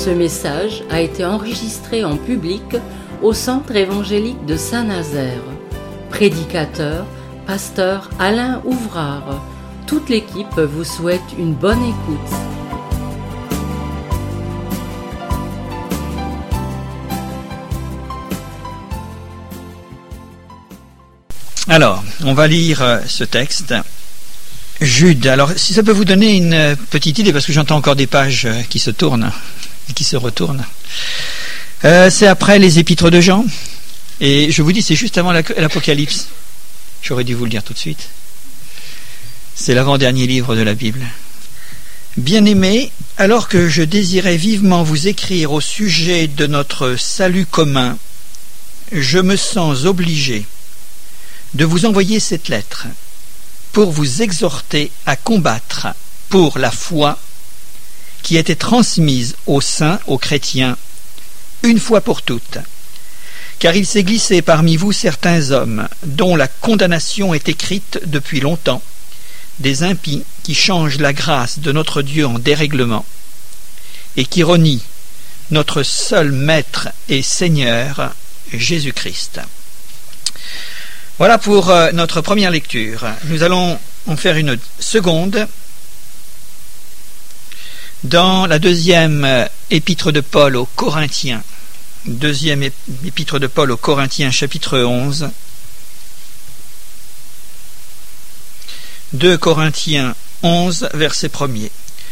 Ce message a été enregistré en public au Centre évangélique de Saint-Nazaire. Prédicateur, pasteur Alain Ouvrard. Toute l'équipe vous souhaite une bonne écoute. Alors, on va lire ce texte. Jude, alors si ça peut vous donner une petite idée, parce que j'entends encore des pages qui se tournent et qui se retournent. C'est après les épîtres de Jean, et je vous dis, c'est juste avant l'Apocalypse. J'aurais dû vous le dire tout de suite. C'est l'avant-dernier livre de la Bible. Bien-aimés, alors que je désirais vivement vous écrire au sujet de notre salut commun, je me sens obligé de vous envoyer cette lettre pour vous exhorter à combattre pour la foi qui était transmise aux saints, aux chrétiens, une fois pour toutes. Car il s'est glissé parmi vous certains hommes dont la condamnation est écrite depuis longtemps, des impies qui changent la grâce de notre Dieu en dérèglement et qui renient notre seul Maître et Seigneur, Jésus-Christ. Voilà pour notre première lecture. Nous allons en faire une seconde dans la deuxième épître de Paul aux Corinthiens. Deuxième épître de Paul aux Corinthiens, chapitre 11. 2 Corinthiens 11, verset 1er.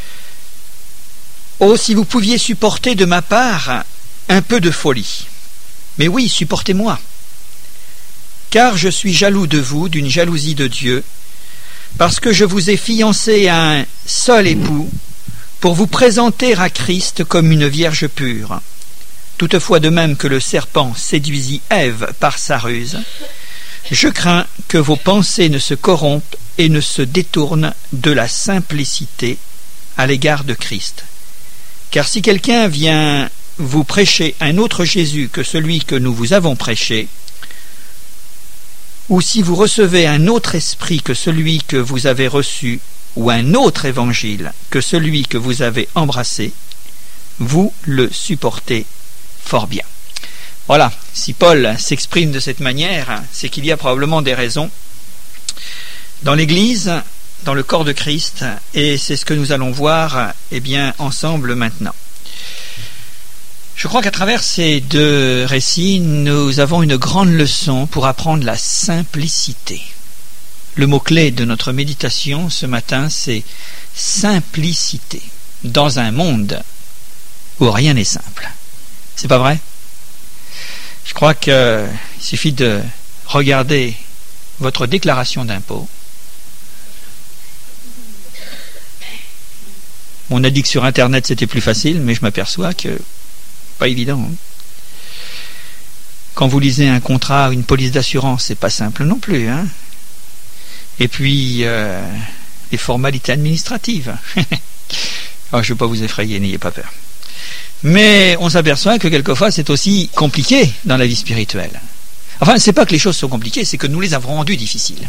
« Oh, si vous pouviez supporter de ma part un peu de folie. Mais oui, supportez-moi. Car je suis jaloux de vous, d'une jalousie de Dieu, parce que je vous ai fiancé à un seul époux, pour vous présenter à Christ comme une vierge pure. Toutefois, de même que le serpent séduisit Ève par sa ruse, je crains que vos pensées ne se corrompent et ne se détournent de la simplicité à l'égard de Christ. Car si quelqu'un vient vous prêcher un autre Jésus que celui que nous vous avons prêché, ou si vous recevez un autre esprit que celui que vous avez reçu, ou un autre évangile que celui que vous avez embrassé, vous le supportez fort bien. » Voilà, si Paul s'exprime de cette manière, c'est qu'il y a probablement des raisons dans l'Église, dans le corps de Christ, et c'est ce que nous allons voir ensemble maintenant. Je crois qu'à travers ces deux récits, nous avons une grande leçon pour apprendre la simplicité. Le mot-clé de notre méditation ce matin, c'est simplicité, dans un monde où rien n'est simple. C'est pas vrai? Je crois qu'il suffit de regarder votre déclaration d'impôt. On a dit que sur Internet c'était plus facile, mais je m'aperçois que pas évident. Quand vous lisez un contrat ou une police d'assurance, c'est pas simple non plus. Et puis, les formalités administratives. Alors, je ne vais pas vous effrayer, n'ayez pas peur. Mais on s'aperçoit que quelquefois c'est aussi compliqué dans la vie spirituelle. Enfin, c'est pas que les choses sont compliquées, c'est que nous les avons rendues difficiles.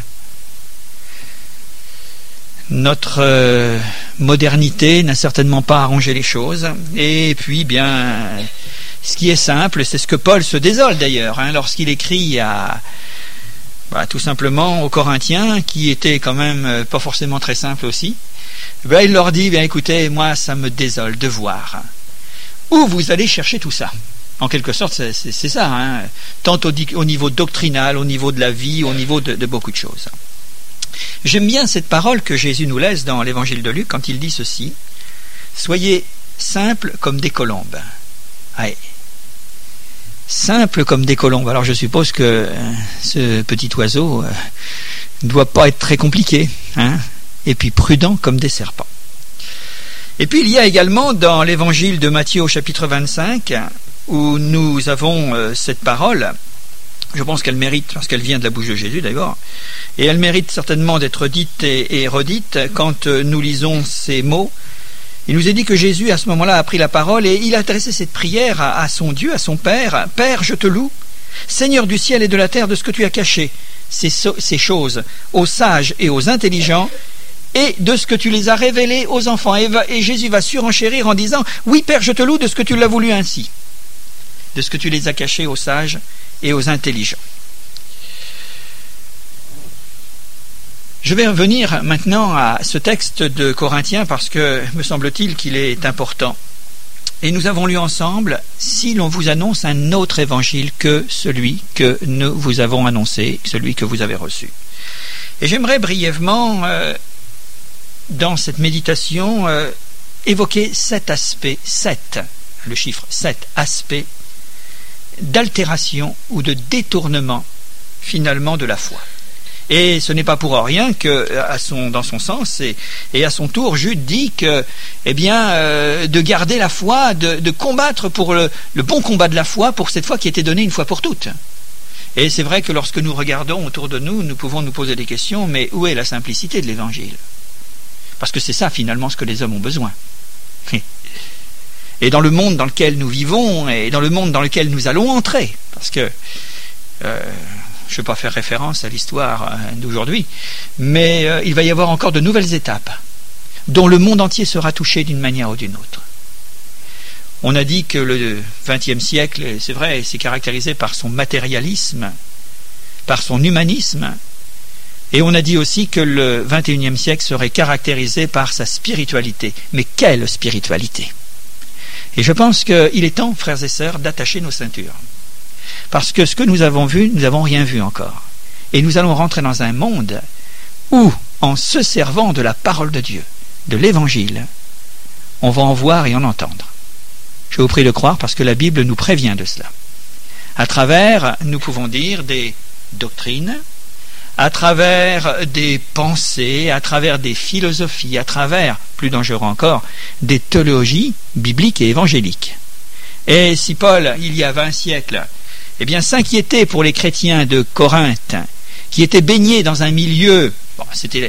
Notre modernité n'a certainement pas arrangé les choses. Et puis, ce qui est simple, c'est ce que Paul se désole d'ailleurs, lorsqu'il écrit tout simplement aux Corinthiens, qui était quand même pas forcément très simple aussi. Il leur dit, écoutez, moi ça me désole de voir où vous allez chercher tout ça. En quelque sorte, c'est ça, tant au niveau doctrinal, au niveau de la vie, au niveau de beaucoup de choses. J'aime bien cette parole que Jésus nous laisse dans l'évangile de Luc quand il dit ceci: soyez simples comme des colombes. Simple comme des colombes. Alors je suppose que ce petit oiseau ne doit pas être très compliqué, et puis prudent comme des serpents. Et puis il y a également dans l'évangile de Matthieu au chapitre 25, où nous avons cette parole. Je pense qu'elle mérite, parce qu'elle vient de la bouche de Jésus d'abord, et elle mérite certainement d'être dite et redite quand nous lisons ces mots. Il nous est dit que Jésus à ce moment-là a pris la parole et il a adressé cette prière à son Dieu, à son Père. « Père, je te loue, Seigneur du ciel et de la terre, de ce que tu as caché ces choses aux sages et aux intelligents et de ce que tu les as révélés aux enfants. Et Jésus va surenchérir en disant, oui Père, je te loue de ce que tu l'as voulu ainsi, de ce que tu les as cachés aux sages et aux intelligents. Je vais revenir maintenant à ce texte de Corinthiens parce que me semble-t-il qu'il est important. Et nous avons lu ensemble, si l'on vous annonce un autre évangile que celui que nous vous avons annoncé, celui que vous avez reçu. Et j'aimerais brièvement, dans cette méditation, évoquer 7 aspects, 7, le chiffre 7 aspects d'altération ou de détournement finalement de la foi. Et ce n'est pas pour rien que, dans son sens, et à son tour, Jude dit que, de garder la foi, de combattre pour le bon combat de la foi, pour cette foi qui a été donnée une fois pour toutes. Et c'est vrai que lorsque nous regardons autour de nous, nous pouvons nous poser des questions, mais où est la simplicité de l'Évangile? Parce que c'est ça finalement ce que les hommes ont besoin. Et dans le monde dans lequel nous vivons, et dans le monde dans lequel nous allons entrer, parce que je ne vais pas faire référence à l'histoire d'aujourd'hui, mais il va y avoir encore de nouvelles étapes dont le monde entier sera touché d'une manière ou d'une autre. On a dit que le XXe siècle, c'est vrai, c'est caractérisé par son matérialisme, par son humanisme, et on a dit aussi que le XXIe siècle serait caractérisé par sa spiritualité. Mais quelle spiritualité! Et je pense qu'il est temps, frères et sœurs, d'attacher nos ceintures. Parce que ce que nous avons vu, nous n'avons rien vu encore. Et nous allons rentrer dans un monde où, en se servant de la parole de Dieu, de l'Évangile, on va en voir et en entendre. Je vous prie de croire parce que la Bible nous prévient de cela. À travers, nous pouvons dire, des doctrines, à travers des pensées, à travers des philosophies, à travers, plus dangereux encore, des théologies bibliques et évangéliques. Et si Paul, il y a 20 siècles, s'inquiétait pour les chrétiens de Corinthe, qui étaient baignés dans un milieu, c'était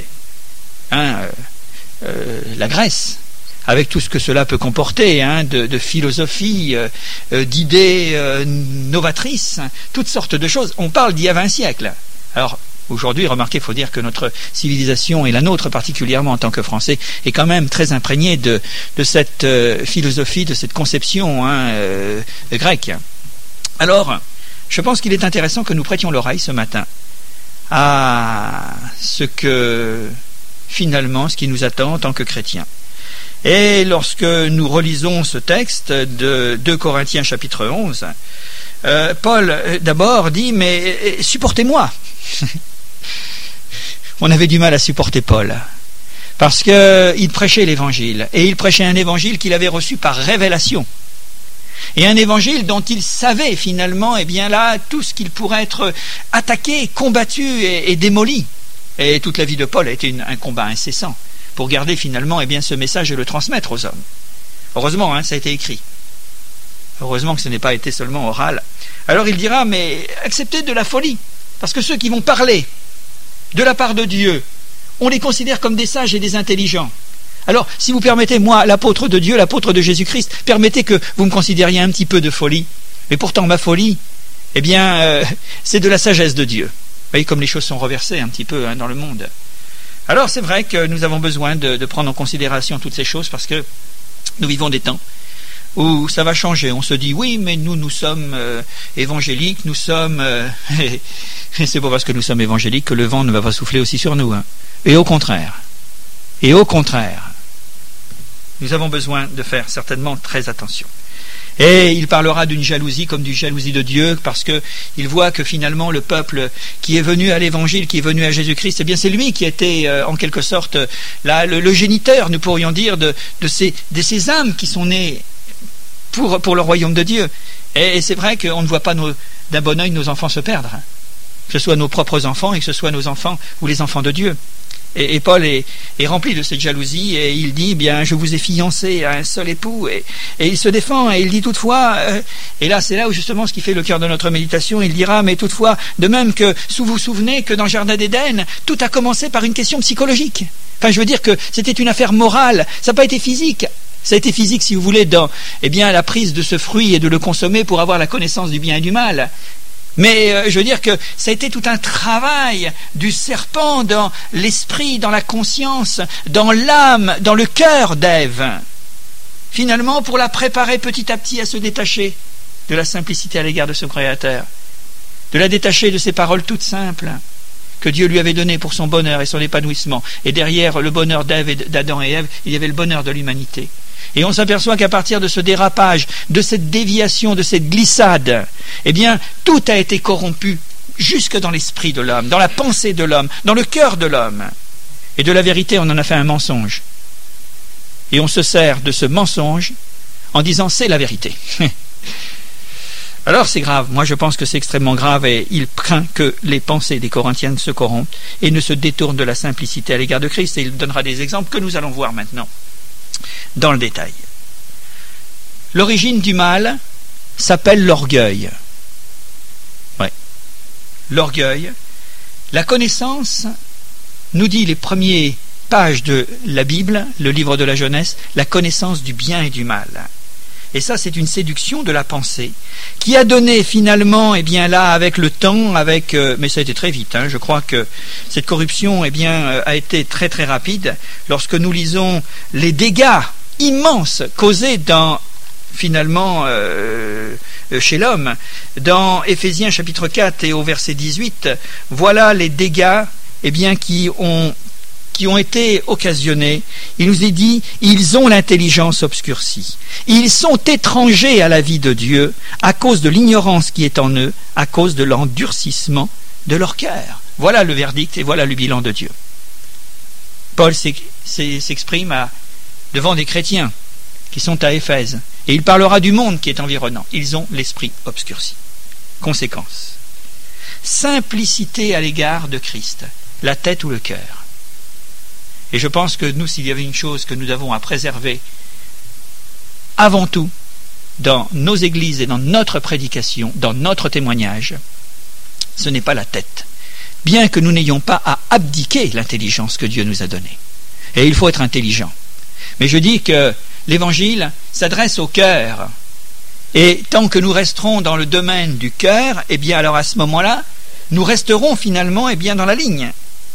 la Grèce, avec tout ce que cela peut comporter, de philosophie, d'idées novatrices, toutes sortes de choses. On parle d'il y a 20 siècles. Alors, aujourd'hui, remarquez, il faut dire que notre civilisation, et la nôtre particulièrement en tant que Français, est quand même très imprégnée de cette philosophie, de cette conception grecque. Alors, je pense qu'il est intéressant que nous prêtions l'oreille ce matin à ce qui nous attend en tant que chrétiens. Et lorsque nous relisons ce texte de 2 Corinthiens chapitre 11, Paul d'abord dit, mais supportez-moi. On avait du mal à supporter Paul, parce qu'il prêchait l'évangile, et il prêchait un évangile qu'il avait reçu par révélation. Et un évangile dont il savait finalement, tout ce qu'il pourrait être attaqué, combattu et démoli. Et toute la vie de Paul a été un combat incessant pour garder finalement ce message et le transmettre aux hommes. Heureusement, ça a été écrit. Heureusement que ce n'est pas été seulement oral. Alors il dira, mais acceptez de la folie, parce que ceux qui vont parler de la part de Dieu, on les considère comme des sages et des intelligents. Alors, si vous permettez, moi, l'apôtre de Dieu, l'apôtre de Jésus-Christ, permettez que vous me considériez un petit peu de folie. Mais pourtant, ma folie, c'est de la sagesse de Dieu. Vous voyez comme les choses sont reversées un petit peu dans le monde. Alors, c'est vrai que nous avons besoin de prendre en considération toutes ces choses parce que nous vivons des temps où ça va changer. On se dit, oui, mais nous sommes évangéliques, nous sommes... et c'est pas parce que nous sommes évangéliques que le vent ne va pas souffler aussi sur nous. Et au contraire, nous avons besoin de faire certainement très attention. Et il parlera d'une jalousie comme d'une jalousie de Dieu, parce qu'il voit que finalement le peuple qui est venu à l'évangile, qui est venu à Jésus-Christ, c'est lui qui était en quelque sorte le géniteur, nous pourrions dire, de ces âmes qui sont nées pour le royaume de Dieu. Et c'est vrai qu'on ne voit pas d'un bon œil nos enfants se perdre, que ce soit nos propres enfants et que ce soit nos enfants ou les enfants de Dieu. Et Paul est rempli de cette jalousie et il dit, je vous ai fiancé à un seul époux, et il se défend et il dit toutefois, et là c'est là où justement ce qui fait le cœur de notre méditation, il dira, mais toutefois, de même que vous vous souvenez que dans le Jardin d'Éden, tout a commencé par une question psychologique. Enfin, je veux dire que c'était une affaire morale, ça n'a pas été physique. Ça a été physique, si vous voulez, dans la prise de ce fruit et de le consommer pour avoir la connaissance du bien et du mal. Mais je veux dire que ça a été tout un travail du serpent dans l'esprit, dans la conscience, dans l'âme, dans le cœur d'Ève, finalement pour la préparer petit à petit à se détacher de la simplicité à l'égard de son Créateur, de la détacher de ces paroles toutes simples que Dieu lui avait données pour son bonheur et son épanouissement. Et derrière le bonheur d'Adam et Ève, il y avait le bonheur de l'humanité. Et on s'aperçoit qu'à partir de ce dérapage, de cette déviation, de cette glissade, eh bien, tout a été corrompu jusque dans l'esprit de l'homme, dans la pensée de l'homme, dans le cœur de l'homme. Et de la vérité, on en a fait un mensonge. Et on se sert de ce mensonge en disant c'est la vérité. Alors c'est grave, moi je pense que c'est extrêmement grave et il craint que les pensées des Corinthiens se corrompent et ne se détournent de la simplicité à l'égard de Christ. Et il donnera des exemples que nous allons voir maintenant dans le détail. L'origine du mal s'appelle l'orgueil. Ouais. L'orgueil. La connaissance, nous dit les premières pages de la Bible, le livre de la Genèse, la connaissance du bien et du mal. Et ça, c'est une séduction de la pensée qui a donné finalement, eh bien là, avec le temps, mais ça a été très vite. Je crois que cette corruption, eh bien, a été très très rapide. Lorsque nous lisons les dégâts immenses causés finalement chez l'homme, dans Éphésiens chapitre 4 et au verset 18, voilà les dégâts, eh bien, qui ont été occasionnés. Il nous est dit, ils ont l'intelligence obscurcie. Ils sont étrangers à la vie de Dieu à cause de l'ignorance qui est en eux, à cause de l'endurcissement de leur cœur. Voilà le verdict et voilà le bilan de Dieu. Paul s'exprime devant des chrétiens qui sont à Éphèse et il parlera du monde qui est environnant. Ils ont l'esprit obscurci. Conséquence. Simplicité à l'égard de Christ, la tête ou le cœur. Et je pense que nous, s'il y avait une chose que nous avons à préserver avant tout dans nos églises et dans notre prédication, dans notre témoignage, ce n'est pas la tête. Bien que nous n'ayons pas à abdiquer l'intelligence que Dieu nous a donnée. Et il faut être intelligent. Mais je dis que l'Évangile s'adresse au cœur. Et tant que nous resterons dans le domaine du cœur, eh bien alors à ce moment-là, nous resterons finalement eh bien, dans la ligne.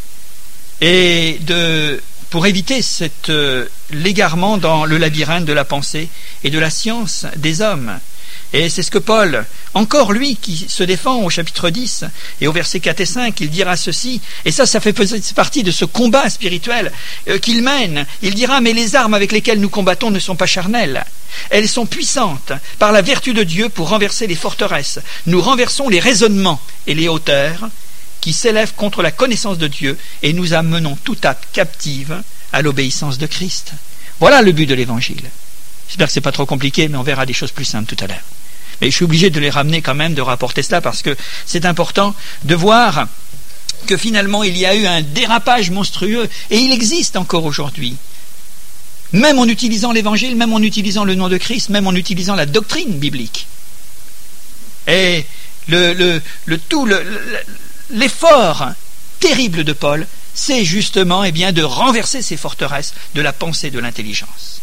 Et pour éviter cet l'égarement dans le labyrinthe de la pensée et de la science des hommes. Et c'est ce que Paul, encore lui, qui se défend au chapitre 10 et au verset 4 et 5, il dira ceci, et ça fait partie de ce combat spirituel qu'il mène. Il dira, mais les armes avec lesquelles nous combattons ne sont pas charnelles. Elles sont puissantes par la vertu de Dieu pour renverser les forteresses. Nous renversons les raisonnements et les hauteurs qui s'élèvent contre la connaissance de Dieu et nous amenons toute âme captive à l'obéissance de Christ. Voilà le but de l'Évangile. J'espère que ce n'est pas trop compliqué, mais on verra des choses plus simples tout à l'heure. Mais je suis obligé de les ramener quand même, de rapporter cela, parce que c'est important de voir que finalement il y a eu un dérapage monstrueux, et il existe encore aujourd'hui. Même en utilisant l'Évangile, même en utilisant le nom de Christ, même en utilisant la doctrine biblique. Et l'effort terrible de Paul, c'est justement eh bien, de renverser ces forteresses de la pensée, de l'intelligence.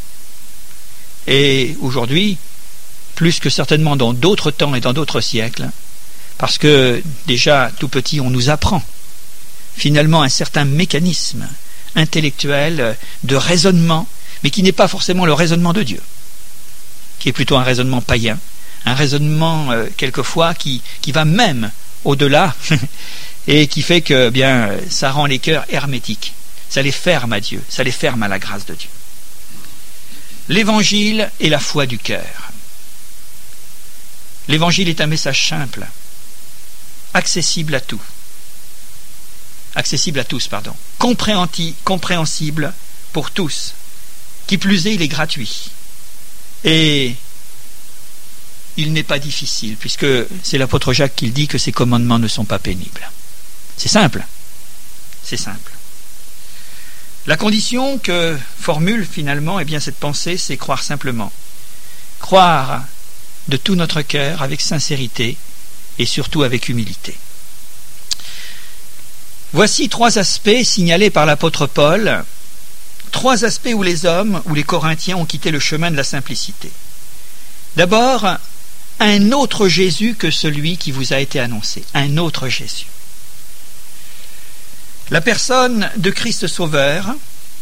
Et aujourd'hui, plus que certainement dans d'autres temps et dans d'autres siècles, parce que déjà tout petit on nous apprend finalement un certain mécanisme intellectuel de raisonnement, mais qui n'est pas forcément le raisonnement de Dieu, qui est plutôt un raisonnement païen, un raisonnement quelquefois qui va même au-delà et qui fait que bien ça rend les cœurs hermétiques, ça les ferme à Dieu, ça les ferme à la grâce de Dieu. L'Évangile est la foi du cœur. L'Évangile est un message simple, accessible à tous, compréhensible pour tous. Qui plus est, il est gratuit. Et il n'est pas difficile, puisque c'est l'apôtre Jacques qui dit que ses commandements ne sont pas pénibles. C'est simple. C'est simple. La condition que formule finalement eh bien, cette pensée, c'est croire simplement. Croire de tout notre cœur, avec sincérité et surtout avec humilité. Voici 3 aspects signalés par l'apôtre Paul, 3 aspects où les hommes, où les Corinthiens ont quitté le chemin de la simplicité. D'abord, un autre Jésus que celui qui vous a été annoncé. Un autre Jésus. La personne de Christ Sauveur,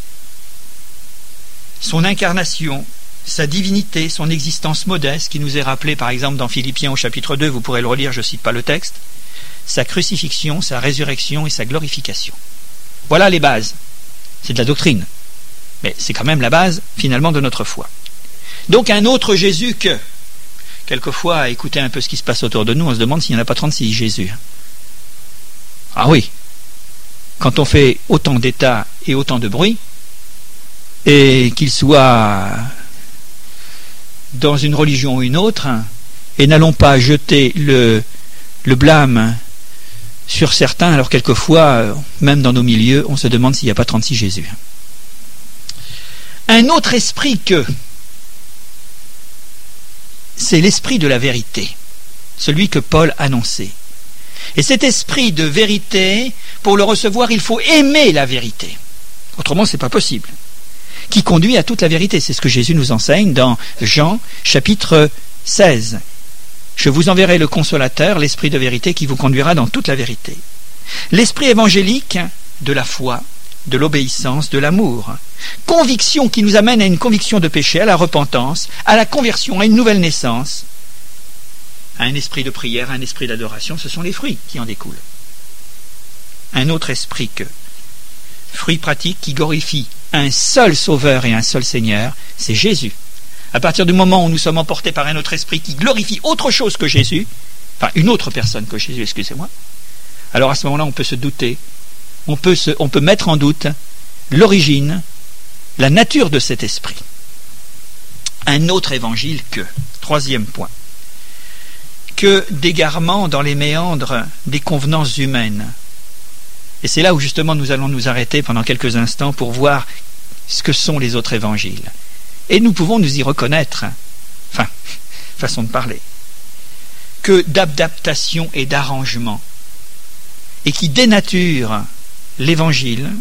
son incarnation, sa divinité, son existence modeste, qui nous est rappelée par exemple dans Philippiens au chapitre 2, vous pourrez le relire, je ne cite pas le texte, sa crucifixion, sa résurrection et sa glorification. Voilà les bases. C'est de la doctrine, mais c'est quand même la base finalement de notre foi. Donc un autre Jésus que, quelquefois, à écouter un peu ce qui se passe autour de nous, on se demande s'il n'y en a pas 36 Jésus. Ah oui, quand on fait autant d'états et autant de bruit, et qu'il soit dans une religion ou une autre, et n'allons pas jeter le blâme sur certains, alors quelquefois, même dans nos milieux, on se demande s'il n'y a pas 36 Jésus. Un autre esprit que, c'est l'esprit de la vérité, celui que Paul annonçait. Et cet esprit de vérité, pour le recevoir, il faut aimer la vérité. Autrement, ce n'est pas possible. Qui conduit à toute la vérité. C'est ce que Jésus nous enseigne dans Jean, chapitre 16. Je vous enverrai le consolateur, l'esprit de vérité, qui vous conduira dans toute la vérité. L'esprit évangélique de la foi, de l'obéissance, de l'amour. Conviction qui nous amène à une conviction de péché, à la repentance, à la conversion, à une nouvelle naissance, à un esprit de prière, à un esprit d'adoration. Ce sont les fruits qui en découlent. Un autre esprit que, fruit pratique qui glorifie un seul Sauveur et un seul Seigneur, c'est Jésus. À partir du moment où nous sommes emportés par un autre esprit qui glorifie autre chose que Jésus, enfin une autre personne que Jésus, excusez-moi, alors à ce moment-là on peut se douter, on peut mettre en doute l'origine, la nature de cet esprit. Un autre évangile que, troisième point, que d'égarement dans les méandres des convenances humaines. Et c'est là où justement nous allons nous arrêter pendant quelques instants pour voir ce que sont les autres évangiles. Et nous pouvons nous y reconnaître, enfin, façon de parler, que d'adaptation et d'arrangement, et qui dénature l'évangile,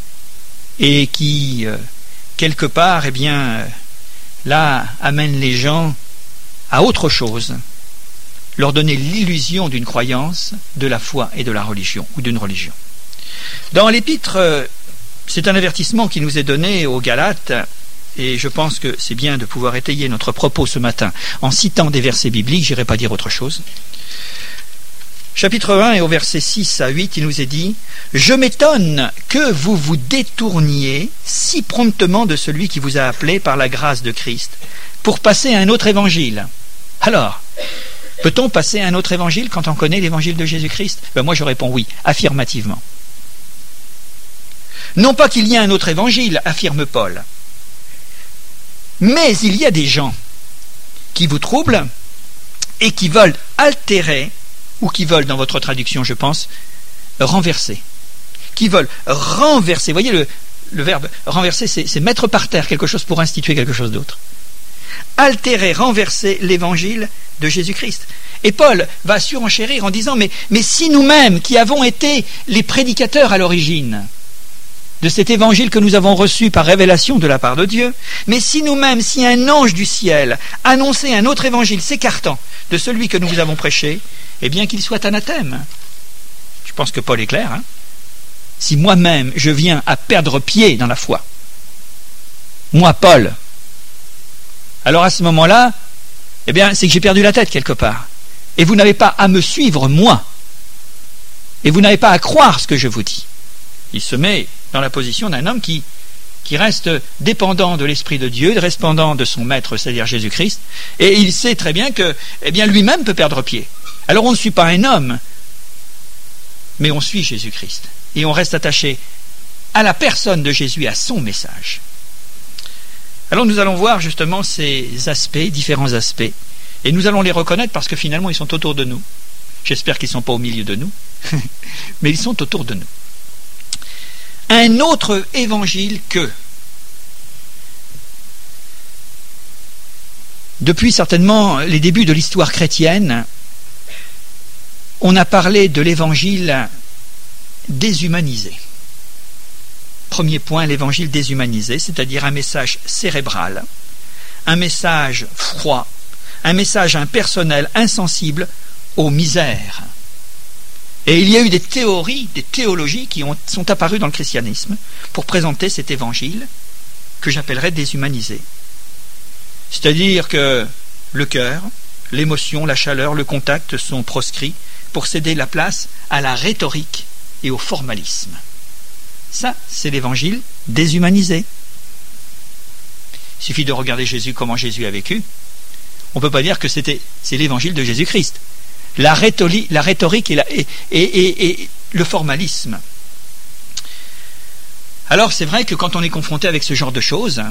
et qui, quelque part, eh bien, là, amène les gens à autre chose, leur donner l'illusion d'une croyance, de la foi et de la religion, ou d'une religion. Dans l'épître, c'est un avertissement qui nous est donné aux Galates, et je pense que c'est bien de pouvoir étayer notre propos ce matin en citant des versets bibliques, je n'irai pas dire autre chose. Chapitre 1 et au verset 6 à 8, il nous est dit « Je m'étonne que vous vous détourniez si promptement de celui qui vous a appelé par la grâce de Christ pour passer à un autre évangile. » Alors, peut-on passer à un autre évangile quand on connaît l'évangile de Jésus-Christ ? Moi je réponds oui, affirmativement. Non pas qu'il y ait un autre évangile, affirme Paul, mais il y a des gens qui vous troublent et qui veulent altérer, ou qui veulent, dans votre traduction je pense, renverser. Qui veulent renverser. Vous voyez le verbe renverser, c'est mettre par terre quelque chose pour instituer quelque chose d'autre. Altérer, renverser l'évangile de Jésus-Christ. Et Paul va surenchérir en disant mais si nous-mêmes qui avons été les prédicateurs à l'origine de cet évangile que nous avons reçu par révélation de la part de Dieu, mais si nous-mêmes, si un ange du ciel annonçait un autre évangile s'écartant de celui que nous vous avons prêché, eh bien qu'il soit anathème. Je pense que Paul est clair, hein ? Si moi-même je viens à perdre pied dans la foi, moi Paul, alors à ce moment-là, eh bien c'est que j'ai perdu la tête quelque part. Et vous n'avez pas à me suivre moi. Et vous n'avez pas à croire ce que je vous dis. Il se met dans la position d'un homme qui reste dépendant de l'Esprit de Dieu, dépendant de son maître, c'est-à-dire Jésus-Christ, et il sait très bien que lui-même peut perdre pied. Alors on ne suit pas un homme, mais on suit Jésus-Christ. Et on reste attaché à la personne de Jésus, à son message. Alors nous allons voir justement ces aspects, différents aspects, et nous allons les reconnaître parce que finalement ils sont autour de nous. J'espère qu'ils ne sont pas au milieu de nous, mais ils sont autour de nous. Un autre évangile que, depuis certainement les débuts de l'histoire chrétienne, on a parlé de l'évangile déshumanisé. Premier point, l'évangile déshumanisé, c'est-à-dire un message cérébral, un message froid, un message impersonnel, insensible aux misères. Et il y a eu des théories, des théologies qui sont apparues dans le christianisme pour présenter cet évangile que j'appellerais déshumanisé. C'est-à-dire que le cœur, l'émotion, la chaleur, le contact sont proscrits pour céder la place à la rhétorique et au formalisme. Ça, c'est l'évangile déshumanisé. Il suffit de regarder Jésus, comment Jésus a vécu. On ne peut pas dire que c'est l'évangile de Jésus-Christ. La rhétorique et le formalisme. Alors c'est vrai que quand on est confronté avec ce genre de choses,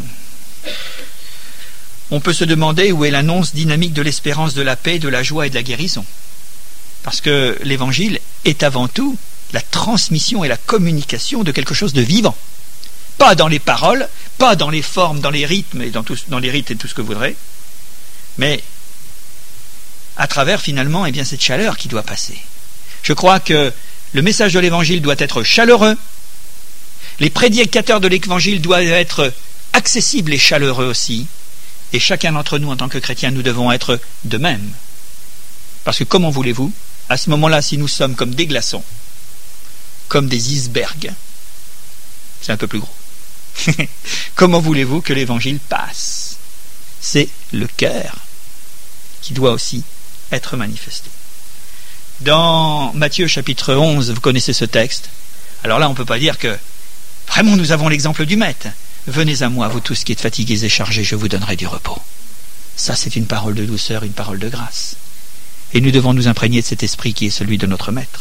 on peut se demander où est l'annonce dynamique de l'espérance, de la paix, de la joie et de la guérison. Parce que l'évangile est avant tout la transmission et la communication de quelque chose de vivant. Pas dans les paroles, pas dans les formes, dans les rythmes et dans les rites et tout ce que vous voudrez, mais à travers finalement cette chaleur qui doit passer. Je crois que le message de l'évangile doit être chaleureux, les prédicateurs de l'évangile doivent être accessibles et chaleureux aussi, et chacun d'entre nous en tant que chrétiens, nous devons être de même. Parce que comment voulez-vous, à ce moment-là, si nous sommes comme des glaçons, comme des icebergs, c'est un peu plus gros, comment voulez-vous que l'évangile passe? C'est le cœur qui doit aussi être manifesté. Dans Matthieu chapitre 11, vous connaissez ce texte. Alors là, on ne peut pas dire que vraiment nous avons l'exemple du maître. Venez à moi, vous tous qui êtes fatigués et chargés, je vous donnerai du repos. Ça, c'est une parole de douceur, une parole de grâce. Et nous devons nous imprégner de cet esprit qui est celui de notre maître.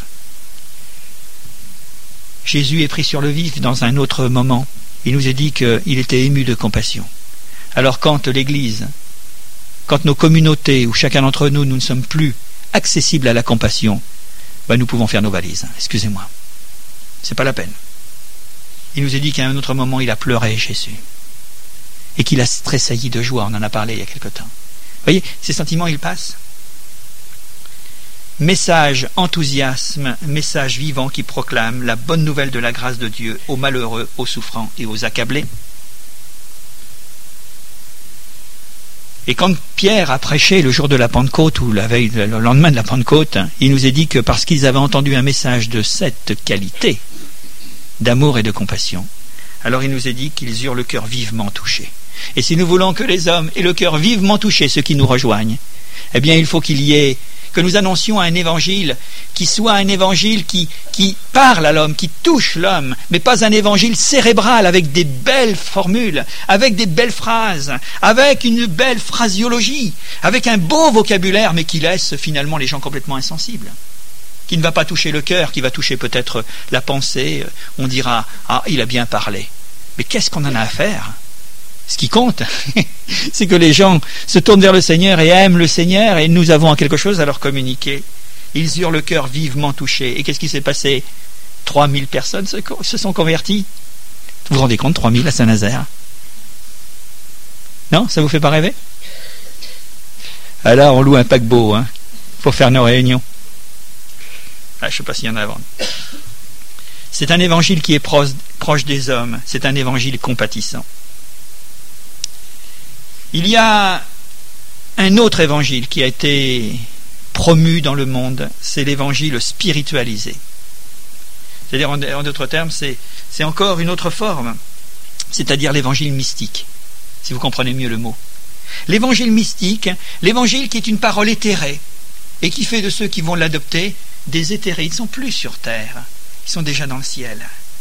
Jésus est pris sur le vif dans un autre moment. Il nous est dit qu'il était ému de compassion. Alors quand l'Église, quand nos communautés, ou chacun d'entre nous, nous ne sommes plus accessibles à la compassion, nous pouvons faire nos valises. Excusez-moi. C'est pas la peine. Il nous est dit qu'à un autre moment, il a pleuré, Jésus. Et qu'il a tressailli de joie. On en a parlé il y a quelque temps. Vous voyez, ces sentiments, ils passent. Message enthousiasme, message vivant qui proclame la bonne nouvelle de la grâce de Dieu aux malheureux, aux souffrants et aux accablés. Et quand Pierre a prêché le jour de la Pentecôte ou la veille, le lendemain de la Pentecôte, il nous est dit que parce qu'ils avaient entendu un message de cette qualité, d'amour et de compassion, alors il nous est dit qu'ils eurent le cœur vivement touché. Et si nous voulons que les hommes aient le cœur vivement touché, ceux qui nous rejoignent, eh bien il faut qu'il y ait, que nous annoncions un évangile qui soit un évangile qui parle à l'homme, qui touche l'homme, mais pas un évangile cérébral avec des belles formules, avec des belles phrases, avec une belle phraséologie, avec un beau vocabulaire, mais qui laisse finalement les gens complètement insensibles. Qui ne va pas toucher le cœur, qui va toucher peut-être la pensée. On dira « Ah, il a bien parlé ». Mais qu'est-ce qu'on en a à faire ? Ce qui compte, c'est que les gens se tournent vers le Seigneur et aiment le Seigneur, et nous avons quelque chose à leur communiquer. Ils eurent le cœur vivement touché. Et qu'est-ce qui s'est passé ? 3000 personnes se sont converties. Vous vous rendez compte, 3000 à Saint-Nazaire ? Non, ça vous fait pas rêver ? Alors on loue un paquebot pour faire nos réunions. Je ne sais pas s'il y en a avant. C'est un évangile qui est proche des hommes. C'est un évangile compatissant. Il y a un autre évangile qui a été promu dans le monde. C'est l'évangile spiritualisé. C'est-à-dire, en d'autres termes, c'est encore une autre forme. C'est-à-dire l'évangile mystique, si vous comprenez mieux le mot. L'évangile mystique, l'évangile qui est une parole éthérée et qui fait de ceux qui vont l'adopter des éthérés. Ils ne sont plus sur terre, ils sont déjà dans le ciel.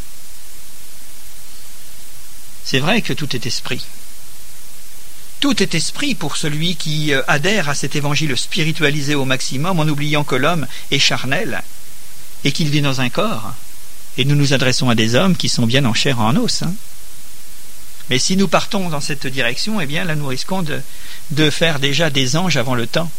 C'est vrai que tout est esprit. Tout est esprit pour celui qui adhère à cet évangile spiritualisé au maximum, en oubliant que l'homme est charnel et qu'il vit dans un corps. Et nous nous adressons à des hommes qui sont bien en chair et en os. Mais si nous partons dans cette direction, eh bien là nous risquons de faire déjà des anges avant le temps.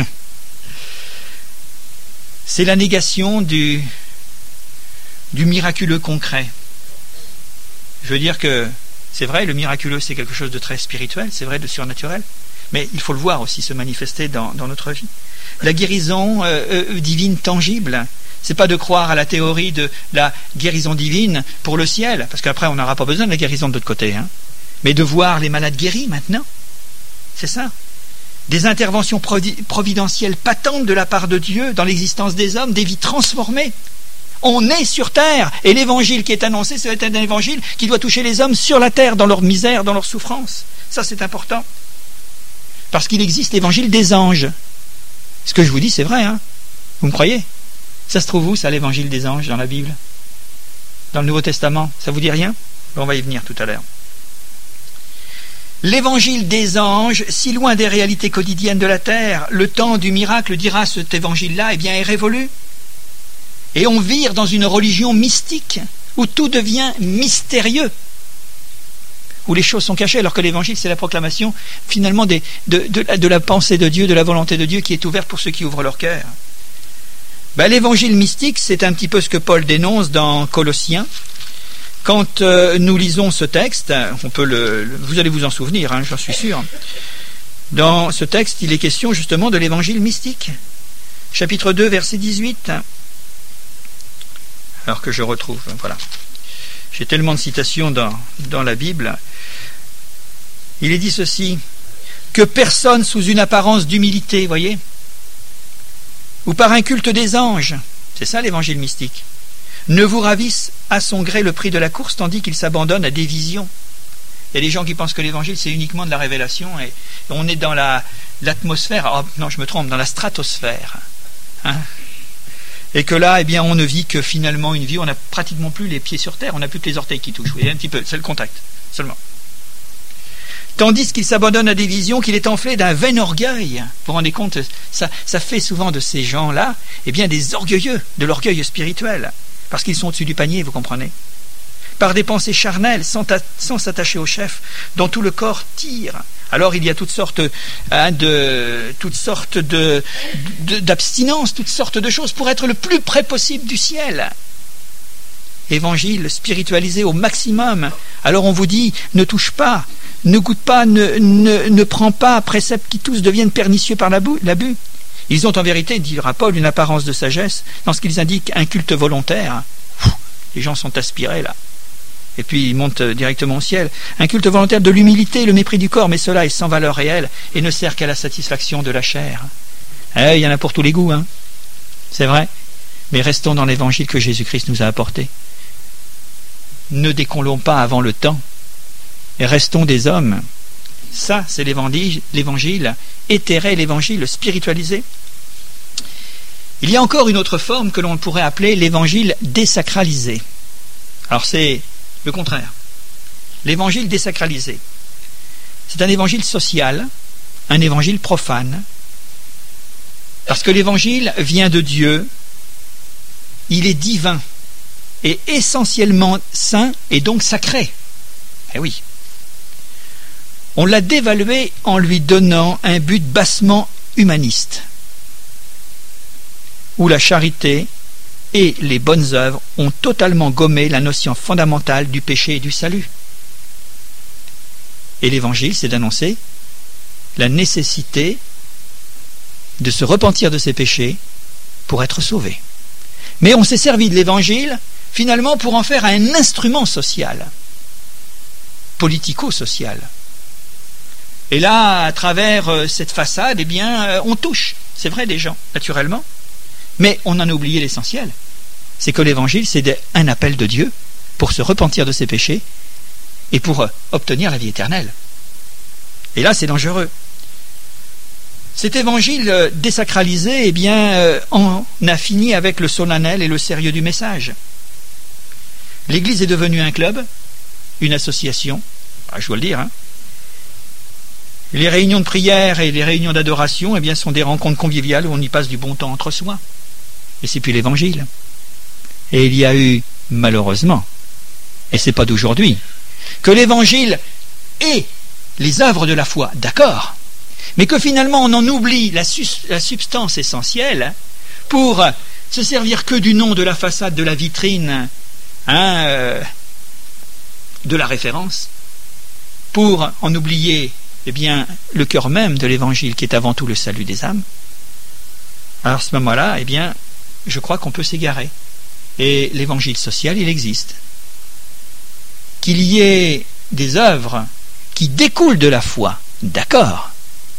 C'est la négation du miraculeux concret. Je veux dire que c'est vrai, le miraculeux c'est quelque chose de très spirituel, c'est vrai, de surnaturel, mais il faut le voir aussi se manifester dans notre vie. La guérison divine tangible, c'est pas de croire à la théorie de la guérison divine pour le ciel, parce qu'après on n'aura pas besoin de la guérison de l'autre côté, mais de voir les malades guéris maintenant. C'est ça. des interventions providentielles patentes de la part de Dieu dans l'existence des hommes, des vies transformées. On est sur terre, et l'évangile qui est annoncé, c'est un évangile qui doit toucher les hommes sur la terre, dans leur misère, dans leur souffrance. Ça, c'est important. Parce qu'il existe l'évangile des anges. Ce que je vous dis, c'est vrai, hein? Vous me croyez? Ça se trouve où, ça, l'évangile des anges, dans la Bible? Dans le Nouveau Testament? Ça vous dit rien? On va y venir tout à l'heure. L'évangile des anges, si loin des réalités quotidiennes de la terre, le temps du miracle, dira cet évangile-là, eh bien, est révolu. Et on vire dans une religion mystique, où tout devient mystérieux, où les choses sont cachées, alors que l'évangile, c'est la proclamation, finalement, de la pensée de Dieu, de la volonté de Dieu, qui est ouverte pour ceux qui ouvrent leur cœur. L'évangile mystique, c'est un petit peu ce que Paul dénonce dans Colossiens. Quand nous lisons ce texte, vous allez vous en souvenir, hein, j'en suis sûr. Dans ce texte, il est question justement de l'évangile mystique. Chapitre 2, verset 18. Alors que je retrouve, voilà. J'ai tellement de citations dans la Bible. Il est dit ceci: que personne sous une apparence d'humilité, voyez, ou par un culte des anges, c'est ça l'évangile mystique, ne vous ravisse à son gré le prix de la course, tandis qu'il s'abandonne à des visions. Il y a des gens qui pensent que l'évangile c'est uniquement de la révélation, et on est dans l'atmosphère, oh, non je me trompe, dans la stratosphère, hein, et que là, eh bien, on ne vit que finalement une vie, on n'a pratiquement plus les pieds sur terre, on n'a plus que les orteils qui touchent, vous voyez, un petit peu, c'est le contact, seulement. Tandis qu'il s'abandonne à des visions, qu'il est enflé d'un vain orgueil. Vous vous rendez compte, ça fait souvent de ces gens-là, eh bien, des orgueilleux, de l'orgueil spirituel, parce qu'ils sont au-dessus du panier, vous comprenez, par des pensées charnelles, sans s'attacher au chef, dont tout le corps tire. Alors il y a toutes sortes d'abstinences, toutes sortes de choses pour être le plus près possible du ciel. Évangile spiritualisé au maximum. Alors on vous dit, ne touche pas, ne goûte pas, ne prends pas, préceptes qui tous deviennent pernicieux par l'abus. Ils ont en vérité, dira Paul, une apparence de sagesse dans ce qu'ils indiquent un culte volontaire. Les gens sont aspirés là. Et puis ils montent directement au ciel. Un culte volontaire de l'humilité, le mépris du corps, mais cela est sans valeur réelle et ne sert qu'à la satisfaction de la chair. Il y en a pour tous les goûts, hein. C'est vrai. Mais restons dans l'évangile que Jésus-Christ nous a apporté. Ne décollons pas avant le temps. Et restons des hommes. Ça, c'est l'évangile éthéré, l'évangile spiritualisé. Il y a encore une autre forme que l'on pourrait appeler l'évangile désacralisé. Alors c'est le contraire. L'évangile désacralisé. C'est un évangile social, un évangile profane. Parce que l'évangile vient de Dieu, il est divin et essentiellement saint et donc sacré. Eh oui. On l'a dévalué en lui donnant un but bassement humaniste, où la charité et les bonnes œuvres ont totalement gommé la notion fondamentale du péché et du salut. Et l'évangile, c'est d'annoncer la nécessité de se repentir de ses péchés pour être sauvé. Mais on s'est servi de l'évangile, finalement, pour en faire un instrument social, politico-social. Et là, à travers cette façade, eh bien, on touche, c'est vrai, des gens, naturellement. Mais on en a oublié l'essentiel. C'est que l'évangile, c'est un appel de Dieu pour se repentir de ses péchés et pour obtenir la vie éternelle. Et là, c'est dangereux. Cet évangile désacralisé, eh bien, en a fini avec le solennel et le sérieux du message. L'Église est devenue un club, une association, je dois le dire, hein. Les réunions de prière et les réunions d'adoration, eh bien, sont des rencontres conviviales où on y passe du bon temps entre soi. Et c'est plus l'évangile. Et il y a eu, malheureusement, et c'est pas d'aujourd'hui, que l'évangile est les œuvres de la foi, d'accord, mais que finalement on en oublie la substance essentielle pour se servir que du nom, de la façade, de la vitrine, de la référence, pour en oublier, eh bien, le cœur même de l'évangile qui est avant tout le salut des âmes. Alors à ce moment-là, eh bien, je crois qu'on peut s'égarer. Et l'évangile social, il existe. Qu'il y ait des œuvres qui découlent de la foi, d'accord,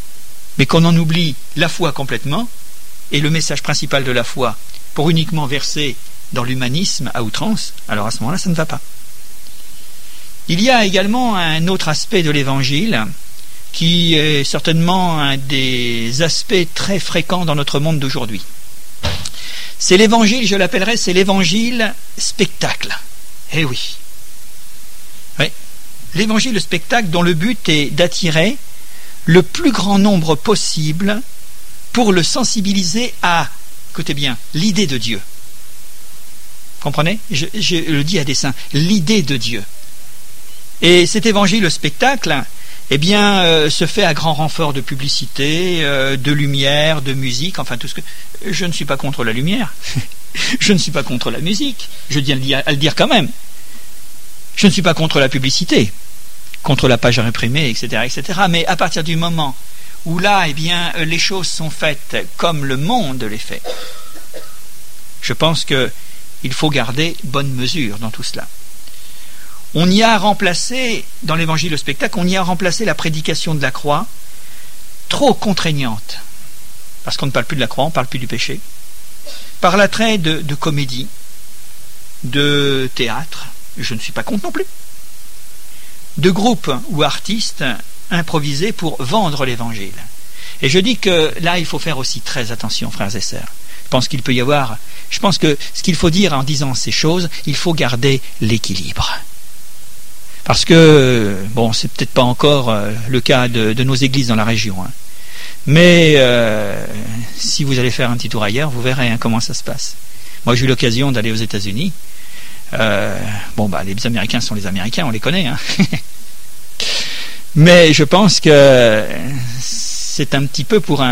mais qu'on en oublie la foi complètement, et le message principal de la foi, pour uniquement verser dans l'humanisme à outrance, alors à ce moment-là, ça ne va pas. Il y a également un autre aspect de l'Évangile, qui est certainement un des aspects très fréquents dans notre monde d'aujourd'hui. C'est l'Évangile, je l'appellerais, c'est l'Évangile spectacle. Eh oui. Oui. L'Évangile spectacle dont le but est d'attirer le plus grand nombre possible pour le sensibiliser à, écoutez bien, l'idée de Dieu. Comprenez ? Je le dis à dessein, l'idée de Dieu. Et cet évangile spectacle, eh bien, se fait à grand renfort de publicité, de lumière, de musique, enfin tout ce que... Je ne suis pas contre la lumière, je ne suis pas contre la musique, je tiens à le dire quand même. Je ne suis pas contre la publicité, contre la page imprimée, etc., etc. Mais à partir du moment où là, eh bien, les choses sont faites comme le monde les fait, je pense qu'il faut garder bonne mesure dans tout cela. On y a remplacé, dans l'évangile spectacle, on y a remplacé la prédication de la croix, trop contraignante, parce qu'on ne parle plus de la croix, on ne parle plus du péché, par l'attrait de comédie, de théâtre, je ne suis pas contre non plus, de groupes ou artistes improvisés pour vendre l'évangile. Et je dis que là, il faut faire aussi très attention, frères et sœurs. Je pense que ce qu'il faut dire en disant ces choses, il faut garder l'équilibre. Parce que, bon, c'est peut-être pas encore le cas de nos églises dans la région, hein. Mais si vous allez faire un petit tour ailleurs, vous verrez comment ça se passe. Moi, j'ai eu l'occasion d'aller aux États-Unis. Les Américains sont les Américains, on les connaît, hein. Mais je pense que c'est un petit peu pour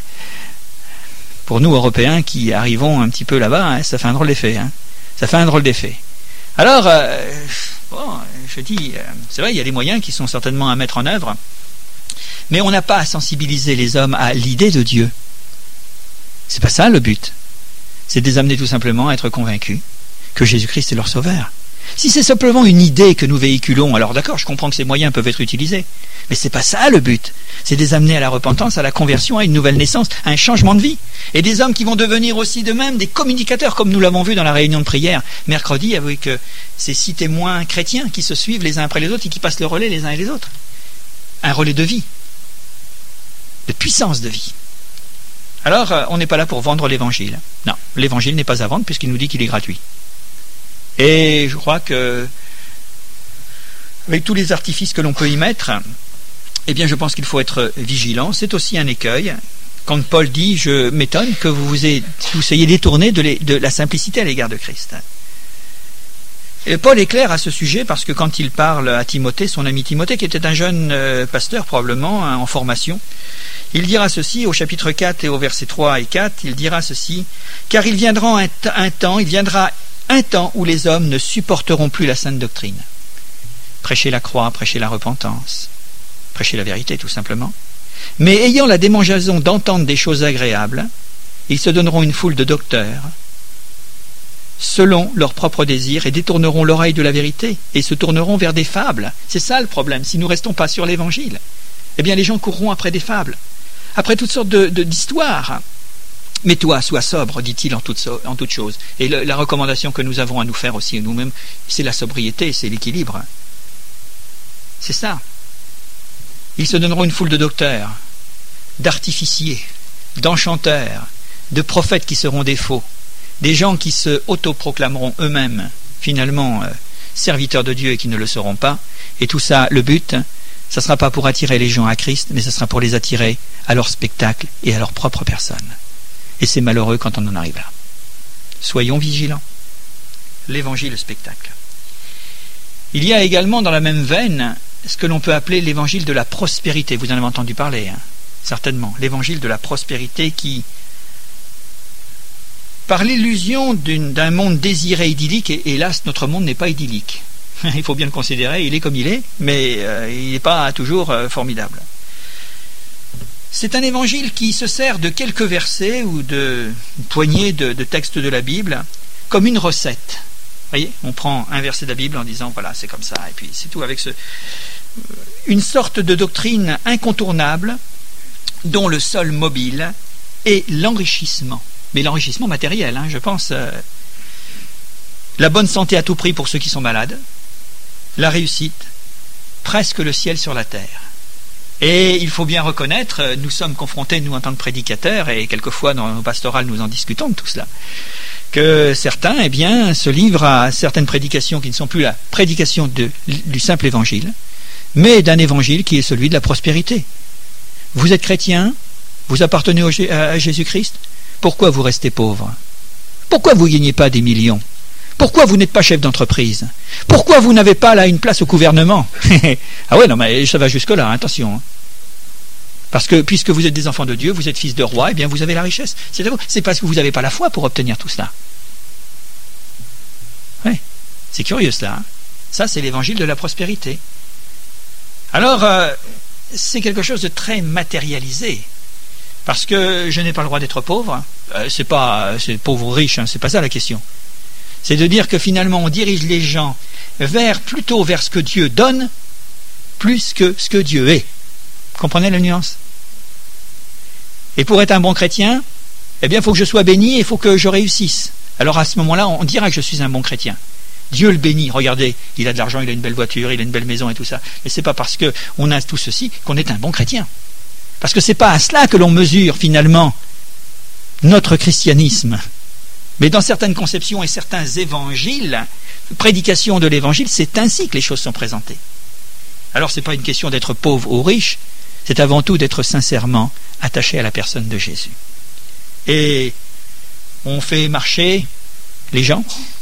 nous Européens qui arrivons un petit peu là-bas, hein, ça fait un drôle d'effet, hein. Ça fait un drôle d'effet. Alors, je dis, c'est vrai, il y a des moyens qui sont certainement à mettre en œuvre, mais on n'a pas à sensibiliser les hommes à l'idée de Dieu. C'est pas ça le but. C'est de les amener tout simplement à être convaincus que Jésus-Christ est leur sauveur. Si c'est simplement une idée que nous véhiculons, alors d'accord, je comprends que ces moyens peuvent être utilisés, mais c'est pas ça le but. C'est de les amener à la repentance, à la conversion, à une nouvelle naissance, à un changement de vie. Et des hommes qui vont devenir aussi de même des communicateurs, comme nous l'avons vu dans la réunion de prière mercredi, avec ces 6 témoins chrétiens qui se suivent les uns après les autres et qui passent le relais les uns et les autres. Un relais de vie, de puissance de vie. Alors, on n'est pas là pour vendre l'évangile. Non, l'évangile n'est pas à vendre puisqu'il nous dit qu'il est gratuit. Et je crois que, avec tous les artifices que l'on peut y mettre, eh bien, je pense qu'il faut être vigilant. C'est aussi un écueil. Quand Paul dit, je m'étonne que vous soyez détourné de la simplicité à l'égard de Christ. Et Paul est clair à ce sujet parce que quand il parle à Timothée, son ami Timothée, qui était un jeune pasteur probablement, hein, en formation, il dira ceci au chapitre 4 et au verset 3 et 4, il dira ceci, « Car il viendra un temps où les hommes ne supporteront plus la sainte doctrine. » Prêcher la croix, prêcher la repentance, prêcher la vérité tout simplement. « Mais ayant la démangeaison d'entendre des choses agréables, ils se donneront une foule de docteurs, selon leurs propres désirs, et détourneront l'oreille de la vérité, et se tourneront vers des fables. » C'est ça le problème. Si nous ne restons pas sur l'évangile, eh bien les gens courront après des fables, après toutes sortes d'histoires. Mais toi, sois sobre, dit-il en toute chose. Et la recommandation que nous avons à nous faire aussi nous-mêmes, c'est la sobriété, c'est l'équilibre. C'est ça. Ils se donneront une foule de docteurs, d'artificiers, d'enchanteurs, de prophètes qui seront des faux, des gens qui se autoproclameront eux-mêmes, finalement, serviteurs de Dieu et qui ne le seront pas. Et tout ça, le but, ça ne sera pas pour attirer les gens à Christ, mais ça sera pour les attirer à leur spectacle et à leur propre personne. Et c'est malheureux quand on en arrive là. Soyons vigilants. L'évangile spectacle. Il y a également dans la même veine ce que l'on peut appeler l'évangile de la prospérité. Vous en avez entendu parler, hein, certainement. L'évangile de la prospérité qui, par l'illusion d'un monde désiré idyllique, et hélas, notre monde n'est pas idyllique. Il faut bien le considérer, il est comme il est, mais il n'est pas toujours formidable. C'est un évangile qui se sert de quelques versets ou d'une poignée de textes de la Bible comme une recette. Vous voyez, on prend un verset de la Bible en disant voilà, c'est comme ça, et puis c'est tout, avec une sorte de doctrine incontournable dont le seul mobile est l'enrichissement. Mais l'enrichissement matériel, je pense. La bonne santé à tout prix pour ceux qui sont malades, la réussite, presque le ciel sur la terre. Et il faut bien reconnaître, nous sommes confrontés, nous en tant que prédicateurs, et quelquefois dans nos pastorales nous en discutons de tout cela, que certains se livrent à certaines prédications qui ne sont plus la prédication du simple évangile, mais d'un évangile qui est celui de la prospérité. Vous êtes chrétien, vous appartenez à Jésus-Christ, pourquoi vous restez pauvre? Pourquoi vous ne gagnez pas des millions? Pourquoi vous n'êtes pas chef d'entreprise? Pourquoi vous n'avez pas là une place au gouvernement? Ah ouais, non, mais ça va jusque-là, attention. Parce que puisque vous êtes des enfants de Dieu, vous êtes fils de roi, eh bien vous avez la richesse. C'est parce que vous n'avez pas la foi pour obtenir tout cela. Ouais, c'est curieux cela. Ça, c'est l'évangile de la prospérité. Alors, c'est quelque chose de très matérialisé. Parce que je n'ai pas le droit d'être pauvre. C'est pauvre ou riche, c'est pas ça la question. C'est de dire que finalement on dirige les gens plutôt vers ce que Dieu donne, plus que ce que Dieu est. Vous comprenez la nuance? Et pour être un bon chrétien, eh bien il faut que je sois béni et il faut que je réussisse. Alors à ce moment-là, on dira que je suis un bon chrétien. Dieu le bénit, regardez, il a de l'argent, il a une belle voiture, il a une belle maison et tout ça. Mais c'est pas parce qu'on a tout ceci qu'on est un bon chrétien. Parce que c'est pas à cela que l'on mesure finalement notre christianisme. Mais dans certaines conceptions et certains évangiles, prédication de l'évangile, c'est ainsi que les choses sont présentées. Alors ce n'est pas une question d'être pauvre ou riche, c'est avant tout d'être sincèrement attaché à la personne de Jésus. Et on fait marcher les gens.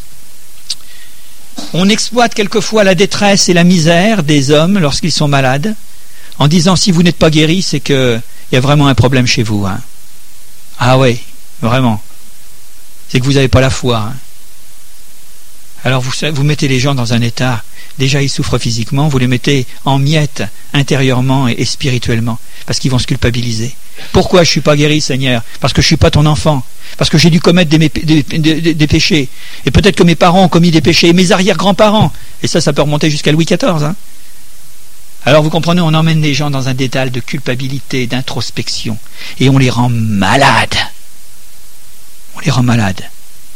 On exploite quelquefois la détresse et la misère des hommes lorsqu'ils sont malades, en disant si vous n'êtes pas guéri, c'est qu'il y a vraiment un problème chez vous. Ah oui, vraiment. C'est que vous n'avez pas la foi. Alors vous mettez les gens dans un état, déjà ils souffrent physiquement, vous les mettez en miettes intérieurement et spirituellement, parce qu'ils vont se culpabiliser. Pourquoi je ne suis pas guéri, Seigneur? Parce que je ne suis pas ton enfant, parce que j'ai dû commettre des péchés, et peut-être que mes parents ont commis des péchés, et mes arrière-grands-parents, et ça peut remonter jusqu'à Louis XIV. Alors vous comprenez, on emmène les gens dans un dédale de culpabilité, d'introspection, et on les rend malades. On les rend malades.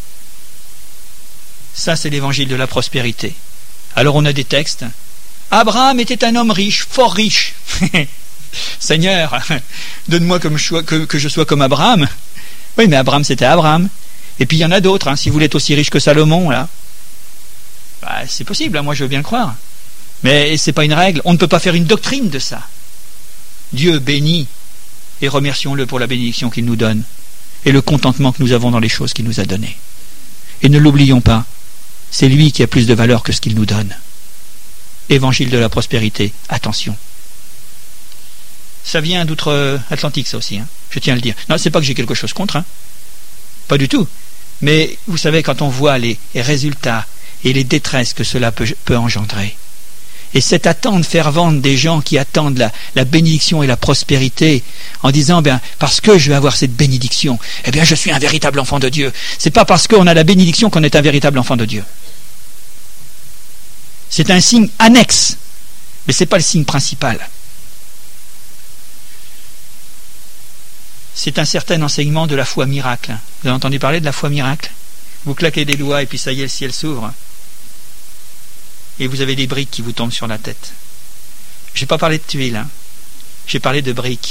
Ça, c'est l'évangile de la prospérité. Alors on a des textes. Abraham était un homme riche, fort riche. Seigneur, donne-moi que je sois comme Abraham. Oui, mais Abraham, c'était Abraham. Et puis il y en a d'autres. Si vous voulez être aussi riche que Salomon, là, c'est possible. Moi, je veux bien le croire. Mais c'est pas une règle. On ne peut pas faire une doctrine de ça. Dieu bénit et remercions-le pour la bénédiction qu'il nous donne et le contentement que nous avons dans les choses qu'il nous a données. Et ne l'oublions pas, c'est lui qui a plus de valeur que ce qu'il nous donne. Évangile de la prospérité, attention. Ça vient d'outre-Atlantique, ça aussi, je tiens à le dire. Non, c'est pas que j'ai quelque chose contre, pas du tout. Mais vous savez, quand on voit les résultats et les détresses que cela peut engendrer, et cette attente fervente des gens qui attendent la bénédiction et la prospérité en disant parce que je vais avoir cette bénédiction, je suis un véritable enfant de Dieu. C'est pas parce qu'on a la bénédiction qu'on est un véritable enfant de Dieu. C'est un signe annexe, mais c'est pas le signe principal. C'est un certain enseignement de la foi miracle. Vous avez entendu parler de la foi miracle? Vous claquez des doigts et puis ça y est, le ciel s'ouvre. Et vous avez des briques qui vous tombent sur la tête. Je n'ai pas parlé de tuiles, j'ai parlé de briques.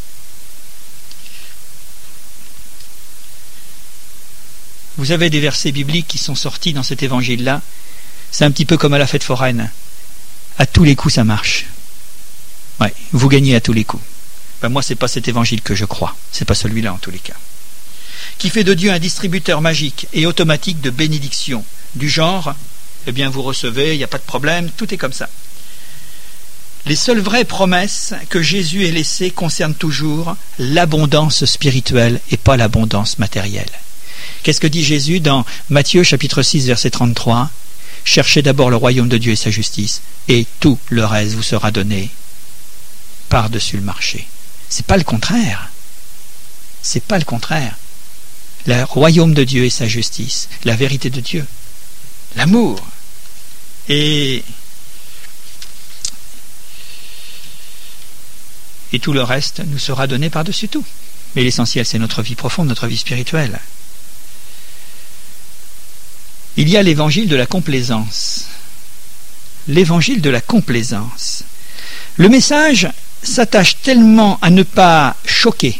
Vous avez des versets bibliques qui sont sortis dans cet évangile-là. C'est un petit peu comme à la fête foraine. À tous les coups, ça marche. Ouais, vous gagnez à tous les coups. Moi, c'est pas cet évangile que je crois. C'est pas celui-là en tous les cas. Qui fait de Dieu un distributeur magique et automatique de bénédictions du genre vous recevez, il n'y a pas de problème, tout est comme ça. Les seules vraies promesses que Jésus ait laissées concernent toujours l'abondance spirituelle et pas l'abondance matérielle. Qu'est-ce que dit Jésus dans Matthieu chapitre 6 verset 33? Cherchez d'abord le royaume de Dieu et sa justice, et tout le reste vous sera donné par-dessus le marché. C'est pas le contraire. C'est pas le contraire. Le royaume de Dieu et sa justice, la vérité de Dieu, l'amour. Et et tout le reste nous sera donné par-dessus tout. Mais l'essentiel, c'est notre vie profonde, notre vie spirituelle. Il y a l'évangile de la complaisance. L'évangile de la complaisance. Le message s'attache tellement à ne pas choquer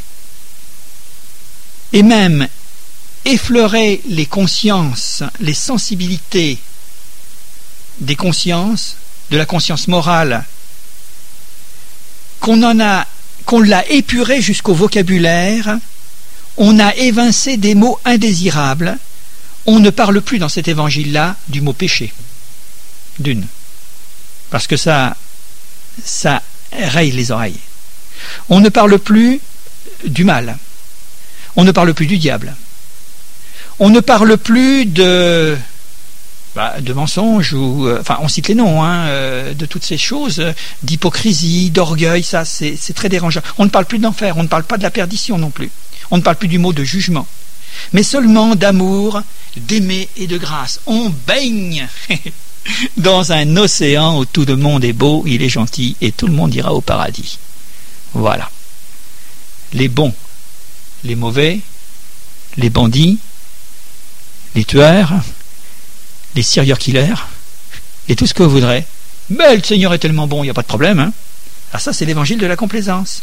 et même effleurer les consciences, les sensibilités des consciences, de la conscience morale, qu'on l'a épuré jusqu'au vocabulaire, on a évincé des mots indésirables, on ne parle plus dans cet évangile-là du mot péché, d'une, parce que ça raye les oreilles. On ne parle plus du mal, on ne parle plus du diable, on ne parle plus de mensonges, ou on cite les noms de toutes ces choses, d'hypocrisie, d'orgueil, ça c'est très dérangeant. On ne parle plus d'enfer, on ne parle pas de la perdition non plus, on ne parle plus du mot de jugement, mais seulement d'amour, d'aimer et de grâce. On baigne dans un océan où tout le monde est beau, il est gentil et tout le monde ira au paradis. Voilà. Les bons, les mauvais, les bandits, les tueurs, les serial killers, et tout ce que vous voudrez. Mais le Seigneur est tellement bon, il n'y a pas de problème. Alors ça, c'est l'évangile de la complaisance.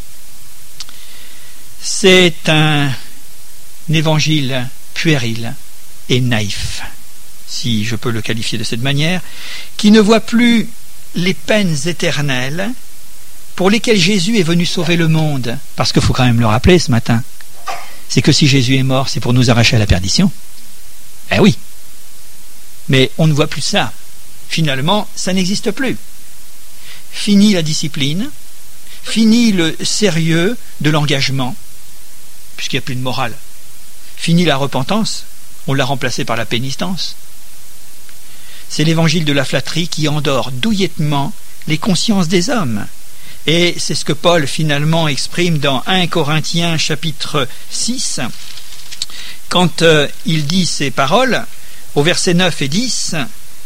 C'est un évangile puéril et naïf, si je peux le qualifier de cette manière, qui ne voit plus les peines éternelles pour lesquelles Jésus est venu sauver le monde. Parce qu'il faut quand même le rappeler ce matin, c'est que si Jésus est mort, c'est pour nous arracher à la perdition. Eh oui. Mais on ne voit plus ça. Finalement, ça n'existe plus. Fini la discipline, fini le sérieux de l'engagement, puisqu'il n'y a plus de morale. Fini la repentance, on l'a remplacée par la pénitence. C'est l'évangile de la flatterie qui endort douillettement les consciences des hommes. Et c'est ce que Paul finalement exprime dans 1 Corinthiens chapitre 6, quand il dit ces paroles, au verset 9 et 10,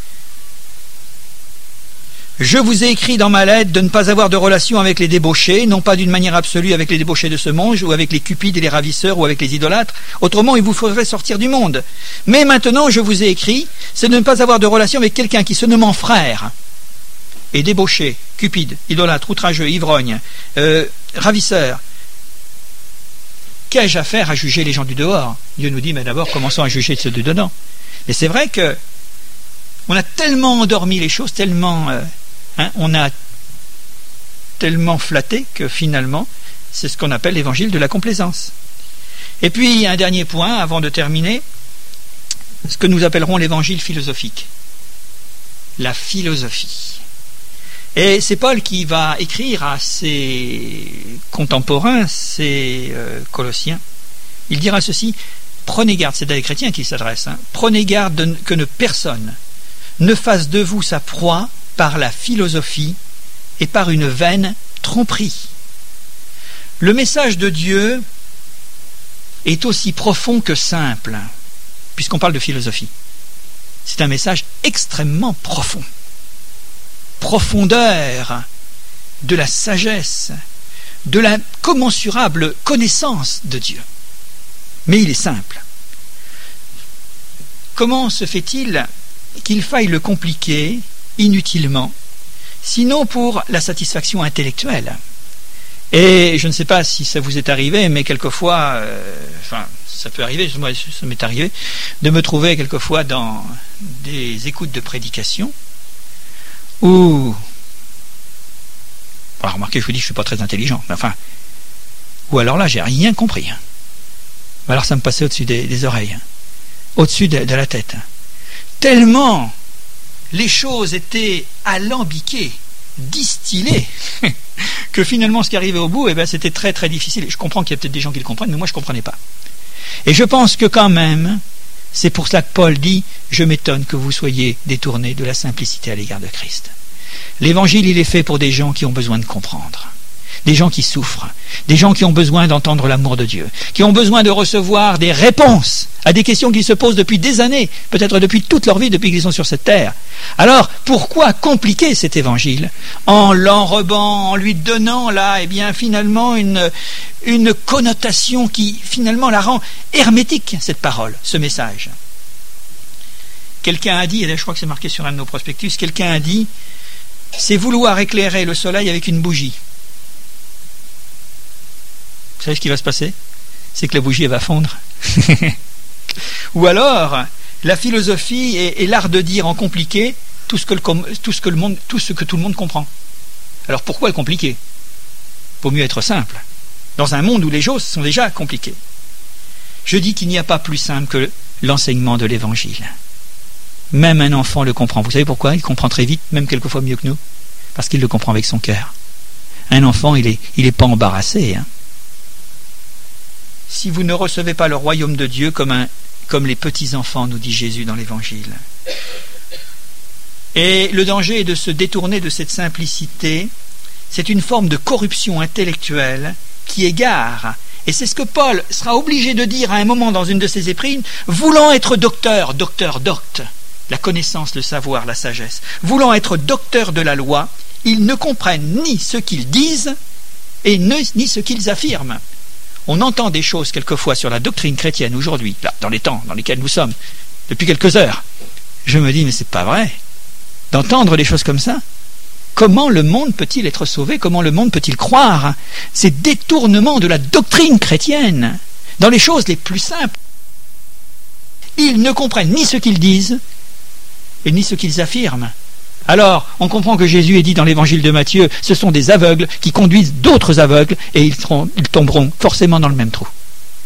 « Je vous ai écrit dans ma lettre de ne pas avoir de relation avec les débauchés, non pas d'une manière absolue avec les débauchés de ce monde, ou avec les cupides et les ravisseurs, ou avec les idolâtres, autrement il vous faudrait sortir du monde. Mais maintenant je vous ai écrit, c'est de ne pas avoir de relation avec quelqu'un qui se nomme frère, et débauché, cupide, idolâtre, outrageux, ivrogne, ravisseur. Qu'ai-je à faire à juger les gens du dehors ? Dieu nous dit, mais d'abord commençons à juger ceux du dedans. Et c'est vrai que on a tellement endormi les choses, tellement on a tellement flatté que finalement c'est ce qu'on appelle l'évangile de la complaisance. Et puis un dernier point avant de terminer, ce que nous appellerons l'évangile philosophique, la philosophie. Et c'est Paul qui va écrire à ses contemporains, ses Colossiens. Il dira ceci: prenez garde, c'est à des chrétiens qui s'adressent, prenez garde que personne ne fasse de vous sa proie par la philosophie et par une vaine tromperie. Le message de Dieu est aussi profond que simple, puisqu'on parle de philosophie. C'est un message extrêmement profond. Profondeur de la sagesse, de la commensurable connaissance de Dieu. Mais il est simple. Comment se fait-il qu'il faille le compliquer inutilement, sinon pour la satisfaction intellectuelle? Et je ne sais pas si ça vous est arrivé, mais quelquefois, ça peut arriver, moi ça m'est arrivé, de me trouver quelquefois dans des écoutes de prédication où, alors remarquez, je vous dis, je ne suis pas très intelligent, mais ou alors là, j'ai rien compris. Alors ça me passait au-dessus des oreilles, au-dessus de la tête. Tellement les choses étaient alambiquées, distillées, que finalement ce qui arrivait au bout, c'était très très difficile. Et je comprends qu'il y a peut-être des gens qui le comprennent, mais moi je ne comprenais pas. Et je pense que quand même, c'est pour cela que Paul dit « Je m'étonne que vous soyez détournés de la simplicité à l'égard de Christ ». L'évangile, il est fait pour des gens qui ont besoin de comprendre. des gens qui souffrent, des gens qui ont besoin d'entendre l'amour de Dieu, qui ont besoin de recevoir des réponses à des questions qu'ils se posent depuis des années, peut-être depuis toute leur vie, depuis qu'ils sont sur cette terre. Alors, pourquoi compliquer cet évangile en l'enrobant, en lui donnant là, finalement une connotation qui finalement la rend hermétique, cette parole, ce message. Quelqu'un a dit, et je crois que c'est marqué sur un de nos prospectus, quelqu'un a dit, c'est vouloir éclairer le soleil avec une bougie. Vous savez ce qui va se passer? C'est que la bougie elle va fondre. Ou alors, la philosophie est l'art de dire en compliqué tout ce que tout le monde comprend. Alors pourquoi le compliquer? Vaut mieux être simple. Dans un monde où les choses sont déjà compliquées. Je dis qu'il n'y a pas plus simple que l'enseignement de l'Évangile. Même un enfant le comprend. Vous savez pourquoi? Il comprend très vite, même quelquefois mieux que nous. Parce qu'il le comprend avec son cœur. Un enfant, il est pas embarrassé. Si vous ne recevez pas le royaume de Dieu comme les petits-enfants, nous dit Jésus dans l'Évangile. Et le danger est de se détourner de cette simplicité. C'est une forme de corruption intellectuelle qui égare. Et c'est ce que Paul sera obligé de dire à un moment dans une de ses épîtres, voulant être docteur, docte, la connaissance, le savoir, la sagesse, voulant être docteur de la loi, ils ne comprennent ni ce qu'ils disent et ni ce qu'ils affirment. On entend des choses quelquefois sur la doctrine chrétienne aujourd'hui, là, dans les temps dans lesquels nous sommes, depuis quelques heures. Je me dis, mais c'est pas vrai d'entendre des choses comme ça. Comment le monde peut-il être sauvé? Comment le monde peut-il croire ces détournements de la doctrine chrétienne dans les choses les plus simples? Ils ne comprennent ni ce qu'ils disent et ni ce qu'ils affirment. Alors, on comprend que Jésus est dit dans l'évangile de Matthieu, ce sont des aveugles qui conduisent d'autres aveugles et ils tomberont forcément dans le même trou.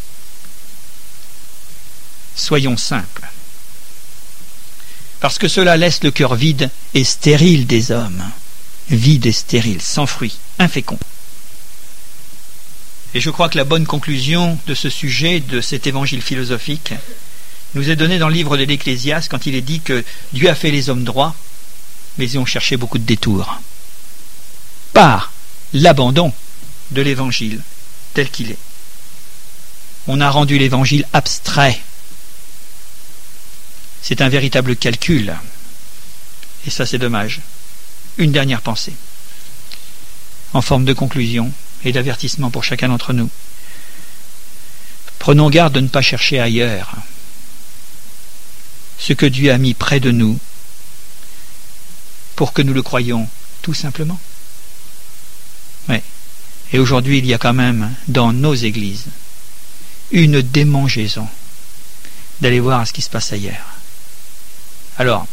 Soyons simples. Parce que cela laisse le cœur vide et stérile des hommes. Vide et stérile, sans fruit, infécond. Et je crois que la bonne conclusion de ce sujet, de cet évangile philosophique, nous est donnée dans le livre de l'Ecclésiaste quand il est dit que Dieu a fait les hommes droits, mais ils ont cherché beaucoup de détours. Par l'abandon de l'évangile tel qu'il est. On a rendu l'évangile abstrait. C'est un véritable calcul. Et ça, c'est dommage. Une dernière pensée, en forme de conclusion et d'avertissement pour chacun d'entre nous. Prenons garde de ne pas chercher ailleurs ce que Dieu a mis près de nous pour que nous le croyions tout simplement. Oui. Et aujourd'hui, il y a quand même dans nos églises une démangeaison d'aller voir ce qui se passe ailleurs. Alors,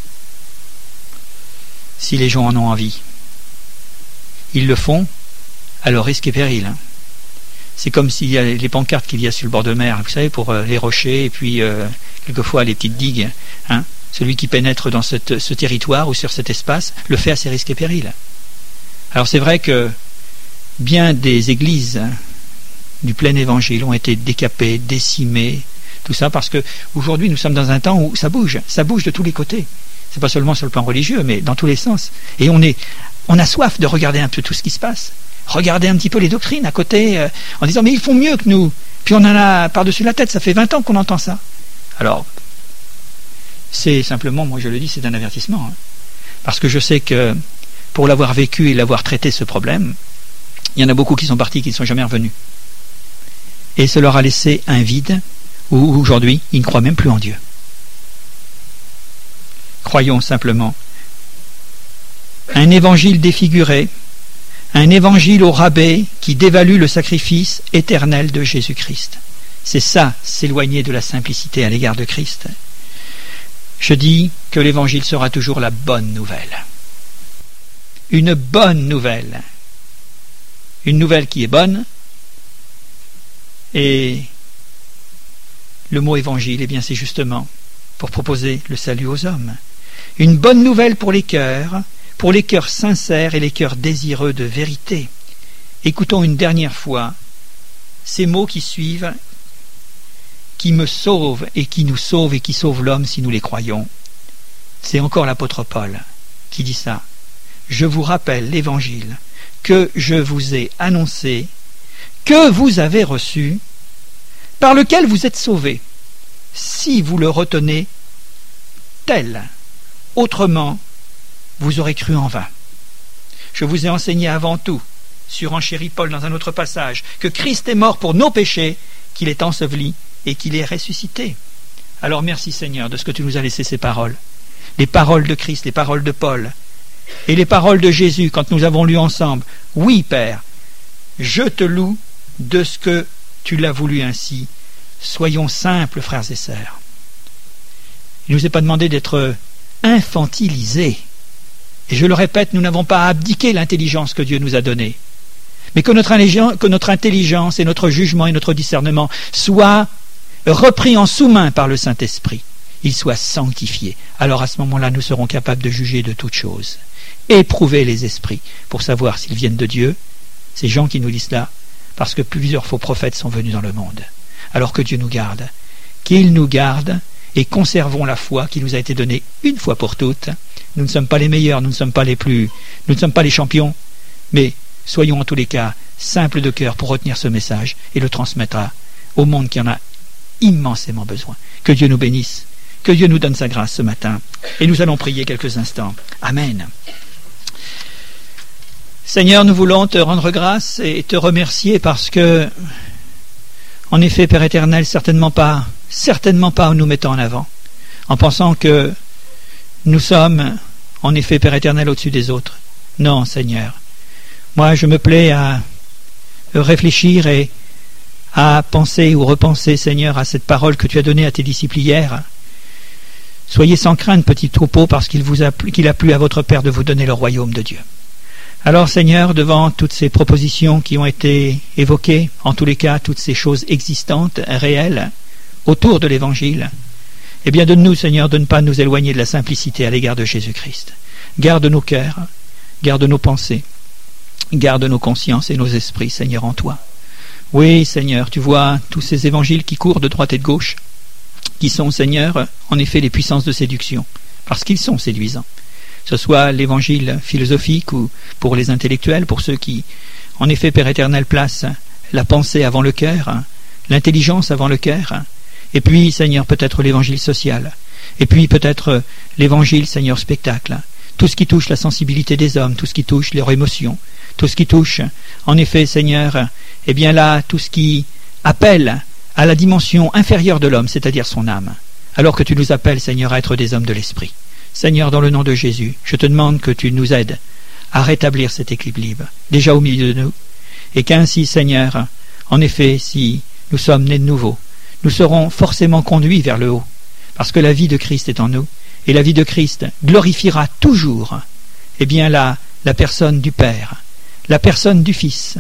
si les gens en ont envie, ils le font à leur risque et péril. C'est comme s'il y a les pancartes qu'il y a sur le bord de mer, vous savez, pour les rochers et puis quelquefois les petites digues. Celui qui pénètre dans ce territoire ou sur cet espace le fait à ses risques et périls. Alors c'est vrai que bien des églises du plein évangile ont été décapées, décimées, tout ça parce que aujourd'hui nous sommes dans un temps où ça bouge de tous les côtés. C'est pas seulement sur le plan religieux, mais dans tous les sens. Et on a soif de regarder un peu tout ce qui se passe. Regarder un petit peu les doctrines à côté, en disant mais ils font mieux que nous. Puis on en a par-dessus la tête, ça fait 20 ans qu'on entend ça. Alors, c'est simplement, moi je le dis, c'est un avertissement. Parce que je sais que pour l'avoir vécu et l'avoir traité ce problème, il y en a beaucoup qui sont partis, qui ne sont jamais revenus. Et ça leur a laissé un vide où aujourd'hui, ils ne croient même plus en Dieu. Croyons simplement. Un évangile défiguré, un évangile au rabais qui dévalue le sacrifice éternel de Jésus-Christ. C'est ça, s'éloigner de la simplicité à l'égard de Christ. Je dis que l'évangile sera toujours la bonne nouvelle. Une bonne nouvelle. Une nouvelle qui est bonne. Et le mot évangile, eh bien, c'est justement pour proposer le salut aux hommes. Une bonne nouvelle pour les cœurs sincères et les cœurs désireux de vérité. Écoutons une dernière fois ces mots qui suivent, qui me sauvent et qui nous sauvent et qui sauvent l'homme si nous les croyons. C'est encore l'apôtre Paul qui dit ça. Je vous rappelle l'évangile que je vous ai annoncé, que vous avez reçu, par lequel vous êtes sauvés, si vous le retenez tel. Autrement, vous aurez cru en vain. Je vous ai enseigné avant tout, surenchérit Paul dans un autre passage, que Christ est mort pour nos péchés, qu'il est enseveli et qu'il est ressuscité. Alors merci Seigneur de ce que tu nous as laissé ces paroles. Les paroles de Christ, les paroles de Paul et les paroles de Jésus quand nous avons lu ensemble. Oui Père, je te loue de ce que tu l'as voulu ainsi. Soyons simples frères et sœurs. Il ne nous est pas demandé d'être infantilisés. Et je le répète, nous n'avons pas abdiqué l'intelligence que Dieu nous a donnée. Mais que notre intelligence et notre jugement et notre discernement soient repris en sous-main par le Saint-Esprit. Ils soient sanctifiés. Alors à ce moment-là, nous serons capables de juger de toutes choses. Éprouver les esprits pour savoir s'ils viennent de Dieu. Ces gens qui nous disent cela, parce que plusieurs faux prophètes sont venus dans le monde. Alors que Dieu nous garde. Qu'il nous garde et conservons la foi qui nous a été donnée une fois pour toutes. Nous ne sommes pas les meilleurs, nous ne sommes pas les champions, mais soyons en tous les cas simples de cœur pour retenir ce message et le transmettre au monde qui en a immensément besoin. Que Dieu nous bénisse, que Dieu nous donne sa grâce ce matin, et nous allons prier quelques instants. Amen. Seigneur, nous voulons te rendre grâce et te remercier parce que, en effet, Père éternel, certainement pas en nous mettant en avant, en pensant que nous sommes, en effet, Père éternel, au-dessus des autres. Non, Seigneur. Moi, je me plais à réfléchir et à penser ou repenser, Seigneur, à cette parole que tu as donnée à tes disciples hier. Soyez sans crainte, petit troupeau, parce qu'il a plu à votre Père de vous donner le royaume de Dieu. Alors, Seigneur, devant toutes ces propositions qui ont été évoquées, en tous les cas, toutes ces choses existantes, réelles, autour de l'Évangile, eh bien, donne-nous, Seigneur, de ne pas nous éloigner de la simplicité à l'égard de Jésus-Christ. Garde nos cœurs, garde nos pensées, garde nos consciences et nos esprits, Seigneur, en toi. Oui, Seigneur, tu vois tous ces évangiles qui courent de droite et de gauche, qui sont, Seigneur, en effet, les puissances de séduction, parce qu'ils sont séduisants. Que ce soit l'évangile philosophique ou pour les intellectuels, pour ceux qui, en effet, Père éternel, placent la pensée avant le cœur, l'intelligence avant le cœur, et puis, Seigneur, peut-être l'évangile social, et puis peut-être l'évangile, Seigneur, spectacle, tout ce qui touche la sensibilité des hommes, tout ce qui touche leurs émotions, tout ce qui touche, en effet, Seigneur, eh bien là, tout ce qui appelle à la dimension inférieure de l'homme, c'est-à-dire son âme, alors que tu nous appelles, Seigneur, à être des hommes de l'esprit. Seigneur, dans le nom de Jésus, je te demande que tu nous aides à rétablir cet équilibre, déjà au milieu de nous, et qu'ainsi, Seigneur, en effet, si nous sommes nés de nouveau, nous serons forcément conduits vers le haut, parce que la vie de Christ est en nous, et la vie de Christ glorifiera toujours, eh bien là, la personne du Père, la personne du Fils,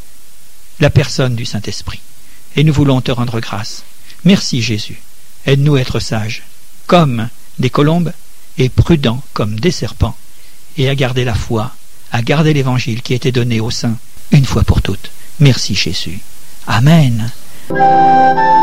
la personne du Saint-Esprit. Et nous voulons te rendre grâce. Merci Jésus. Aide-nous à être sages, comme des colombes, et prudents comme des serpents, et à garder la foi, à garder l'Évangile qui a été donné aux saints une fois pour toutes. Merci Jésus. Amen.